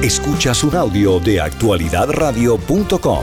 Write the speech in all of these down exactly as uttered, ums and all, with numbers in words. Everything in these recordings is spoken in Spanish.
Escuchas un audio de actualidad radio punto com.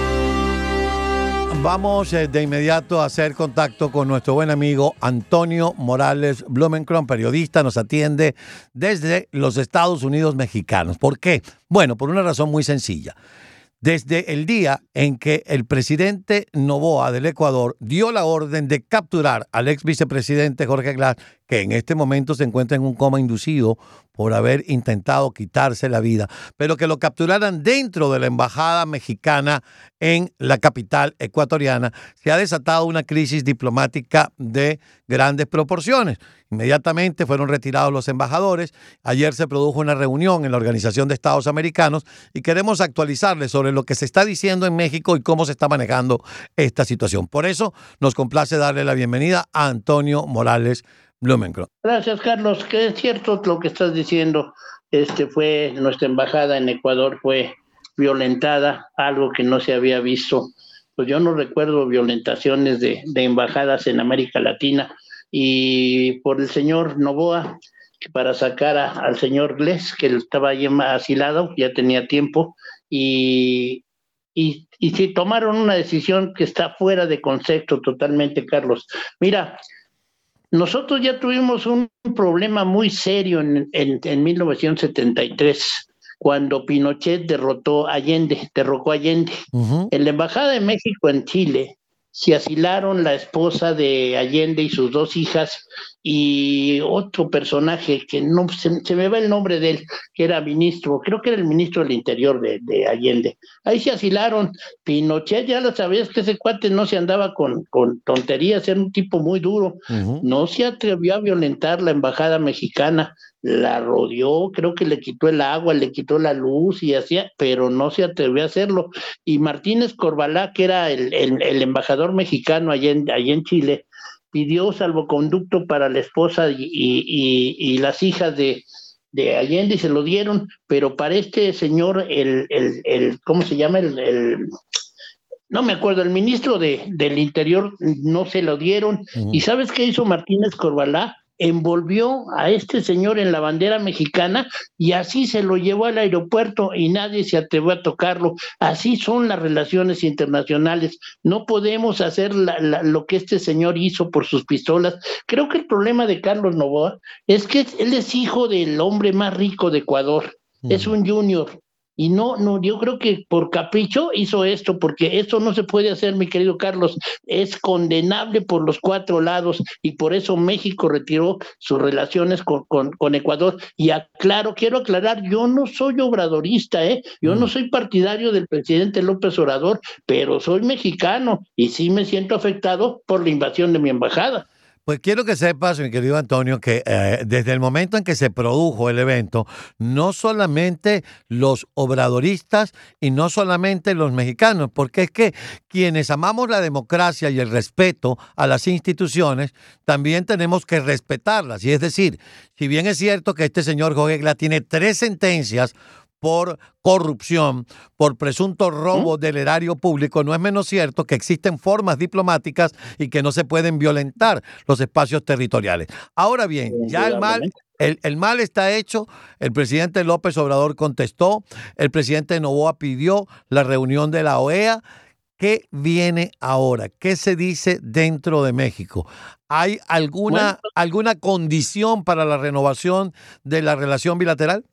Vamos eh, de inmediato a hacer contacto con nuestro buen amigo Antonio Morales Blumenkron, periodista, nos atiende desde los Estados Unidos mexicanos. ¿Por qué? Bueno, por una razón muy sencilla. Desde el día en que el presidente Noboa del Ecuador dio la orden de capturar al ex vicepresidente Jorge Glass, que en este momento se encuentra en un coma inducido por haber intentado quitarse la vida, pero que lo capturaran dentro de la embajada mexicana en la capital ecuatoriana, se ha desatado una crisis diplomática de grandes proporciones. Inmediatamente fueron retirados los embajadores. Ayer se produjo una reunión en la Organización de Estados Americanos y queremos actualizarles sobre lo que se está diciendo en México y cómo se está manejando esta situación. Por eso nos complace darle la bienvenida a Antonio Morales Blumenkron. Gracias, Carlos, que es cierto lo que estás diciendo. Este fue nuestra embajada en Ecuador fue violentada, algo que no se había visto. Pues yo no recuerdo violentaciones de, de embajadas en América Latina, y por el señor Noboa, que para sacar a, al señor Glass, que estaba ahí asilado, ya tenía tiempo, y, y, y sí tomaron una decisión que está fuera de concepto totalmente, Carlos. Mira, nosotros ya tuvimos un problema muy serio en, en, en mil novecientos setenta y tres, cuando Pinochet derrotó a Allende, derrocó a Allende. Uh-huh. En la Embajada de México en Chile se asilaron la esposa de Allende y sus dos hijas y otro personaje que no se, se me va el nombre de él, que era ministro, creo que era el ministro del Interior de, de Allende. Ahí se asilaron. Pinochet, ya lo sabías que ese cuate no se andaba con, con tonterías, era un tipo muy duro. Uh-huh. No se atrevió a violentar la embajada mexicana, la rodeó, creo que le quitó el agua, le quitó la luz y hacía, pero no se atrevió a hacerlo. Y Martínez Corbalá, que era el, el, el embajador mexicano allá en, allá en Chile, pidió salvoconducto para la esposa y, y, y, y las hijas de, de Allende y se lo dieron, pero para este señor, el, el, el ¿cómo se llama? El, el no me acuerdo, el ministro de, del Interior no se lo dieron. Uh-huh. ¿Y sabes qué hizo Martínez Corbalá? Envolvió a este señor en la bandera mexicana y así se lo llevó al aeropuerto y nadie se atrevió a tocarlo. Así son las relaciones internacionales. No podemos hacer la, la, lo que este señor hizo por sus pistolas. Creo que el problema de Carlos Noboa es que él es hijo del hombre más rico de Ecuador. Mm. Es un junior. Y no, no, yo creo que por capricho hizo esto, porque esto no se puede hacer, mi querido Carlos, es condenable por los cuatro lados, y por eso México retiró sus relaciones con, con, con Ecuador. Y aclaro, quiero aclarar, yo no soy obradorista, ¿eh? yo mm. no soy partidario del presidente López Obrador, pero soy mexicano, y sí me siento afectado por la invasión de mi embajada. Pues quiero que sepas, mi querido Antonio, que eh, desde el momento en que se produjo el evento, no solamente los obradoristas y no solamente los mexicanos, porque es que quienes amamos la democracia y el respeto a las instituciones, también tenemos que respetarlas. Y es decir, si bien es cierto que este señor Jorge Glass tiene tres sentencias por corrupción, por presunto robo ¿Mm? del erario público, no es menos cierto que existen formas diplomáticas y que no se pueden violentar los espacios territoriales. Ahora bien, ya el mal, el, el mal está hecho, el presidente López Obrador contestó, el presidente Noboa pidió la reunión de la O E A. ¿Qué viene ahora? ¿Qué se dice dentro de México? ¿Hay alguna, bueno, alguna condición para la renovación de la relación bilateral?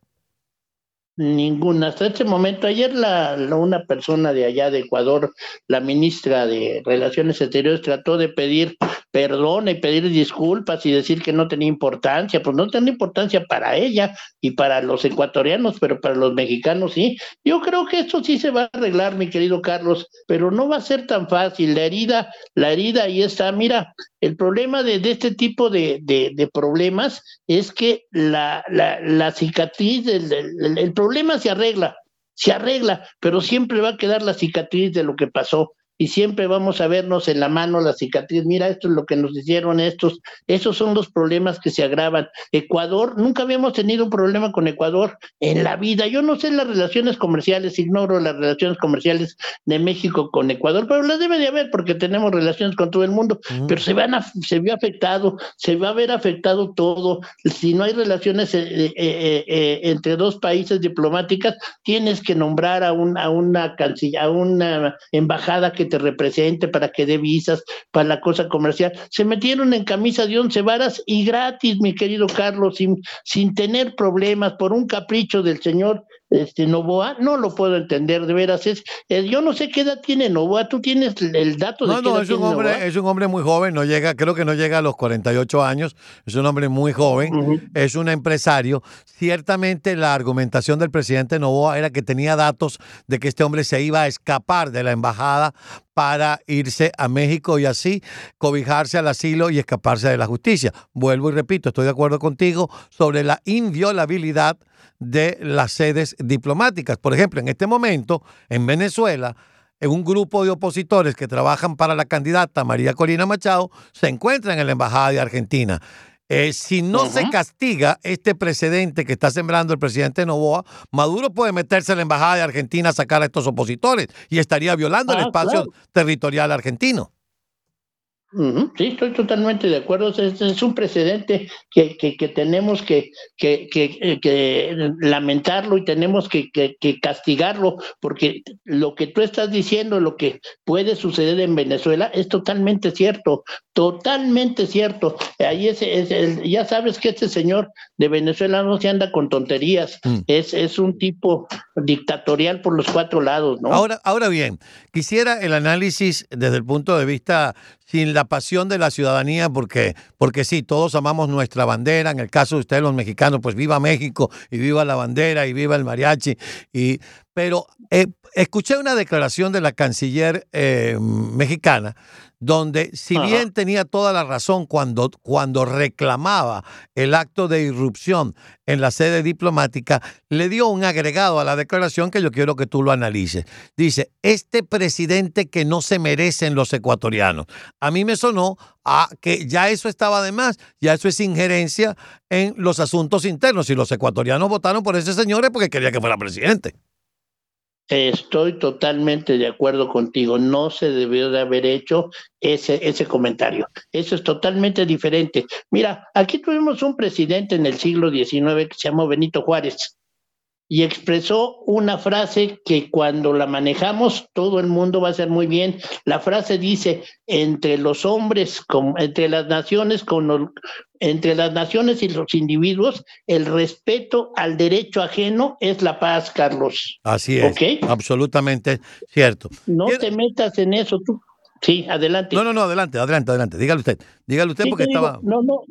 Ninguna. Hasta este momento, ayer la, la, una persona de allá de Ecuador, la ministra de Relaciones Exteriores, trató de pedir perdón y pedir disculpas y decir que no tenía importancia. Pues no tenía importancia para ella y para los ecuatorianos, pero para los mexicanos sí. Yo creo que esto sí se va a arreglar, mi querido Carlos, pero no va a ser tan fácil. La herida, la herida ahí está. Mira, el problema de, de este tipo de, de, de problemas es que la, la, la cicatriz, el, el, el problema se arregla, se arregla, pero siempre va a quedar la cicatriz de lo que pasó. y siempre vamos a vernos en la mano la cicatriz. Mira, esto es lo que nos hicieron estos. Esos son los problemas que se agravan. Ecuador, nunca habíamos tenido un problema con Ecuador en la vida. Yo no sé las relaciones comerciales, ignoro las relaciones comerciales de México con Ecuador, pero las debe de haber porque tenemos relaciones con todo el mundo. Mm. Pero se, van a, se vio afectado, se va a ver afectado todo. Si no hay relaciones eh, eh, eh, eh, entre dos países diplomáticas, tienes que nombrar a, un, a una canciller, a una embajada que te represente para que dé visas para la cosa comercial. Se metieron en camisa de once varas y gratis, mi querido Carlos, sin, sin tener problemas por un capricho del señor este Noboa. No lo puedo entender, de veras. Es, es yo no sé qué edad tiene Noboa. ¿Tú tienes el dato de no, qué no, edad es un tiene hombre, Noboa? es un hombre muy joven, no llega, creo que no llega a los cuarenta y ocho años, es un hombre muy joven, uh-huh. Es un empresario. Ciertamente la argumentación del presidente Noboa era que tenía datos de que este hombre se iba a escapar de la embajada para irse a México y así cobijarse al asilo y escaparse de la justicia. Vuelvo y repito, estoy de acuerdo contigo sobre la inviolabilidad de las sedes diplomáticas. Por ejemplo, en este momento, en Venezuela, en un grupo de opositores que trabajan para la candidata María Corina Machado se encuentran en la embajada de Argentina. Eh, si no uh-huh. se castiga este precedente que está sembrando el presidente Noboa, Maduro puede meterse en la embajada de Argentina a sacar a estos opositores y estaría violando ah, el espacio claro. territorial argentino. Uh-huh. Sí, estoy totalmente de acuerdo. Es, es un precedente que, que, que tenemos que, que, que, que lamentarlo y tenemos que, que, que castigarlo, porque lo que tú estás diciendo, lo que puede suceder en Venezuela, es totalmente cierto, totalmente cierto. Ahí es, es el, ya sabes que este señor de Venezuela no se anda con tonterías, mm. es, es un tipo dictatorial por los cuatro lados, ¿no? Ahora, ahora bien, quisiera el análisis desde el punto de vista sin la pasión de la ciudadanía, porque, porque sí, todos amamos nuestra bandera. En el caso de ustedes, los mexicanos, pues viva México y viva la bandera y viva el mariachi. Y, pero eh, escuché una declaración de la canciller eh, mexicana, donde si Ajá. bien tenía toda la razón cuando, cuando reclamaba el acto de irrupción en la sede diplomática, le dio un agregado a la declaración que yo quiero que tú lo analices. Dice, este presidente que no se merecen los ecuatorianos. A mí me sonó a que ya eso estaba de más, ya eso es injerencia en los asuntos internos y los ecuatorianos votaron por ese señor es porque quería que fuera presidente. Estoy totalmente de acuerdo contigo. No se debió de haber hecho ese, ese comentario. Eso es totalmente diferente. Mira, aquí tuvimos un presidente en el siglo diecinueve que se llamó Benito Juárez y expresó una frase que cuando la manejamos todo el mundo va a ser muy bien. La frase dice, entre los hombres, con, entre las naciones, con, entre las naciones y los individuos, el respeto al derecho ajeno es la paz, Carlos. Así es, ¿okay? Absolutamente cierto. No ¿Qué? te metas en eso tú. Sí, adelante. No, no, no, adelante, adelante, adelante. Dígale usted, dígale usted sí, porque digo, estaba... No, no.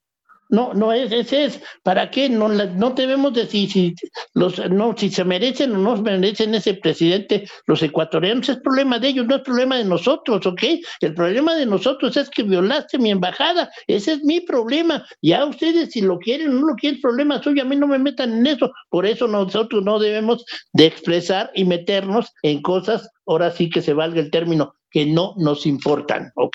No, no es, ese es, ¿para qué? No, no debemos decir si los, no, si se merecen o no se merecen ese presidente, los ecuatorianos, es problema de ellos, no es problema de nosotros, ¿ok? El problema de nosotros es que violaste mi embajada, ese es mi problema, ya ustedes si lo quieren o no lo quieren, problema suyo, a mí no me metan en eso, por eso nosotros no debemos de expresar y meternos en cosas, ahora sí que se valga el término, que no nos importan, ¿ok?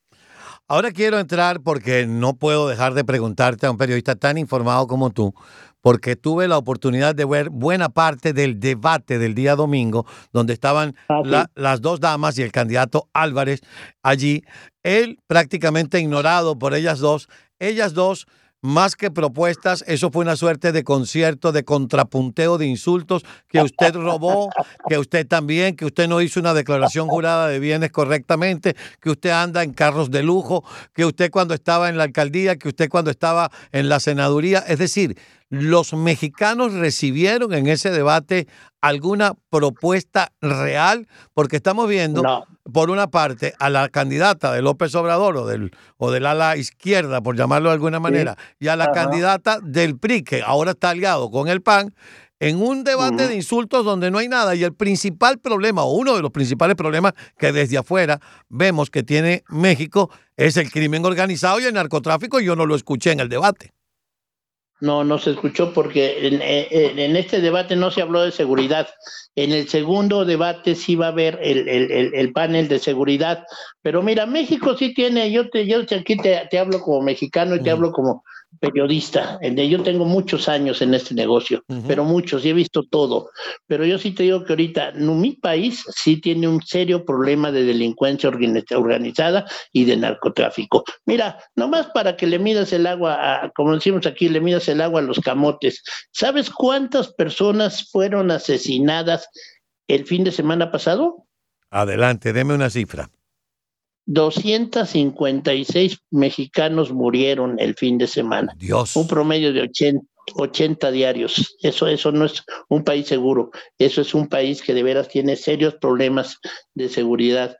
Ahora quiero entrar porque no puedo dejar de preguntarte a un periodista tan informado como tú, porque tuve la oportunidad de ver buena parte del debate del día domingo, donde estaban ah, sí. la, las dos damas y el candidato Álvarez allí, él prácticamente ignorado por ellas dos, ellas dos más que propuestas, eso fue una suerte de concierto, de contrapunteo de insultos, que usted robó, que usted también, que usted no hizo una declaración jurada de bienes correctamente, que usted anda en carros de lujo, que usted cuando estaba en la alcaldía, que usted cuando estaba en la senaduría. Es decir, ¿los mexicanos recibieron en ese debate alguna propuesta real? Porque estamos viendo, no. por una parte, a la candidata de López Obrador o del, o del ala izquierda, por llamarlo de alguna manera, sí. y a la Ajá. candidata del P R I, que ahora está aliado con el P A N, en un debate uh-huh. de insultos donde no hay nada. Y el principal problema, o uno de los principales problemas que desde afuera vemos que tiene México, es el crimen organizado y el narcotráfico, y yo no lo escuché en el debate. No, no se escuchó porque en, en, en este debate no se habló de seguridad. En el segundo debate sí va a haber el, el, el panel de seguridad. Pero mira, México sí tiene, yo te, yo aquí te, te hablo como mexicano y te uh-huh. hablo como periodista. Yo tengo muchos años en este negocio, uh-huh. pero muchos, y he visto todo. Pero yo sí te digo que ahorita no, mi país sí tiene un serio problema de delincuencia organizada y de narcotráfico. Mira, nomás para que le midas el agua, a, como decimos aquí, le midas el agua a los camotes. ¿Sabes cuántas personas fueron asesinadas el fin de semana pasado? Adelante, deme una cifra. doscientos cincuenta y seis mexicanos murieron el fin de semana. Dios. Un promedio de ochenta, ochenta diarios. Eso, eso no es un país seguro. Eso es un país que de veras tiene serios problemas de seguridad.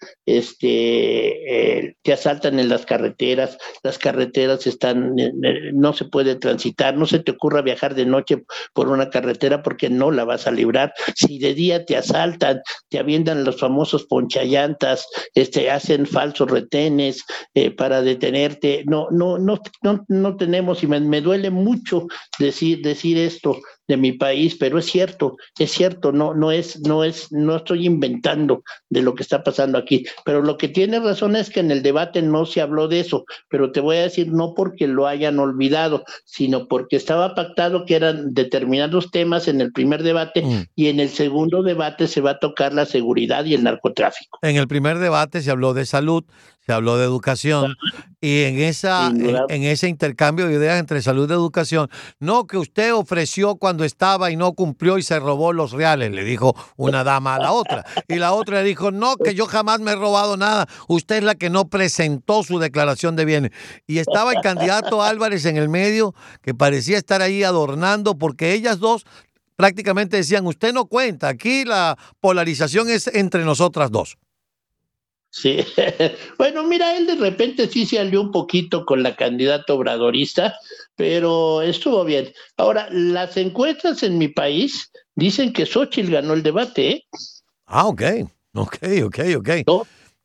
Este, eh, te asaltan en las carreteras, las carreteras están, eh, no se puede transitar, no se te ocurra viajar de noche por una carretera porque no la vas a librar. Si de día te asaltan, te avientan los famosos ponchallantas, este, hacen falsos retenes eh, para detenerte. No, no, no, no, no tenemos, y me, me duele mucho decir, decir esto de mi país, pero es cierto, es cierto, no, no es, no es, no estoy inventando de lo que está pasando aquí, pero lo que tiene razón es que en el debate no se habló de eso, pero te voy a decir no porque lo hayan olvidado, sino porque estaba pactado que eran determinados temas en el primer debate mm. y en el segundo debate se va a tocar la seguridad y el narcotráfico. En el primer debate se habló de salud, se habló de educación y en, esa, en, en ese intercambio de ideas entre salud y educación, no que usted ofreció cuando estaba y no cumplió y se robó los reales, le dijo una dama a la otra. Y la otra le dijo, no, que yo jamás me he robado nada, usted es la que no presentó su declaración de bienes. Y estaba el candidato Álvarez en el medio que parecía estar ahí adornando porque ellas dos prácticamente decían, usted no cuenta, aquí la polarización es entre nosotras dos. Sí, bueno, mira, él de repente sí se alió un poquito con la candidata obradorista, pero estuvo bien. Ahora, las encuestas en mi país dicen que Xóchitl ganó el debate, ¿eh? Ah, ok, ok, ok, ok. ¿No?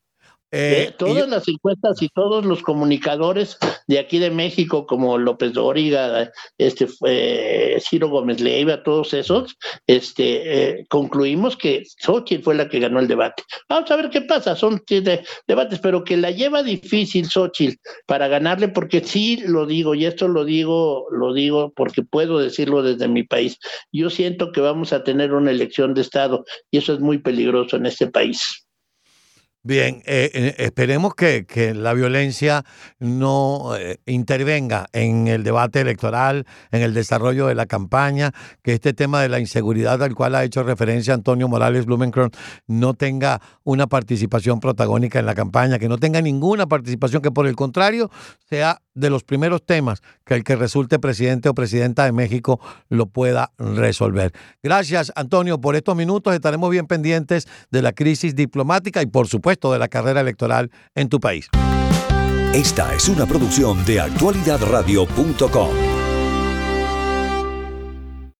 Eh, eh, todas y... las encuestas y todos los comunicadores de aquí de México, como López Dóriga, este, eh, Ciro Gómez Leiva, todos esos, este, eh, concluimos que Xóchitl fue la que ganó el debate. Vamos a ver qué pasa, son de, debates, pero que la lleva difícil Xóchitl para ganarle, porque sí lo digo, y esto lo digo, lo digo porque puedo decirlo desde mi país. Yo siento que vamos a tener una elección de Estado, y eso es muy peligroso en este país. Bien, eh, eh, esperemos que, que la violencia no eh, intervenga en el debate electoral, en el desarrollo de la campaña, que este tema de la inseguridad al cual ha hecho referencia Antonio Morales Blumenkron no tenga una participación protagónica en la campaña, que no tenga ninguna participación, que por el contrario sea de los primeros temas que el que resulte presidente o presidenta de México lo pueda resolver. Gracias, Antonio, por estos minutos. Estaremos bien pendientes de la crisis diplomática y, por supuesto, de la carrera electoral en tu país. Esta es una producción de actualidad radio punto com.